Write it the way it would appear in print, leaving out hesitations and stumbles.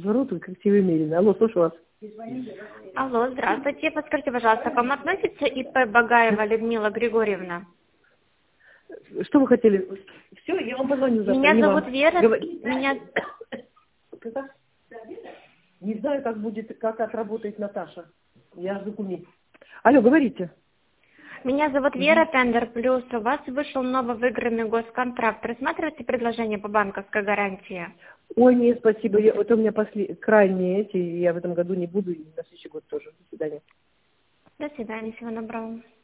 Извороту, как тебе мерено. Алло, слушаю вас. Алло, здравствуйте. Подскажите, пожалуйста, к вам относится ИП Багаева Людмила Григорьевна? Что вы хотели? Все, я вам позвоню завтра. Меня не зовут вам. Вера. Меня... Не знаю, как отработает Наташа. Я жду куми. Алло, говорите. Меня зовут Вера, Тендер Плюс. У вас вышел нововыигранный госконтракт. Рассматриваете предложение по банковской гарантии? Ой, нет, спасибо. Это у меня крайние эти. Я в этом году не буду, и на следующий год тоже. До свидания. До свидания. Всего доброго.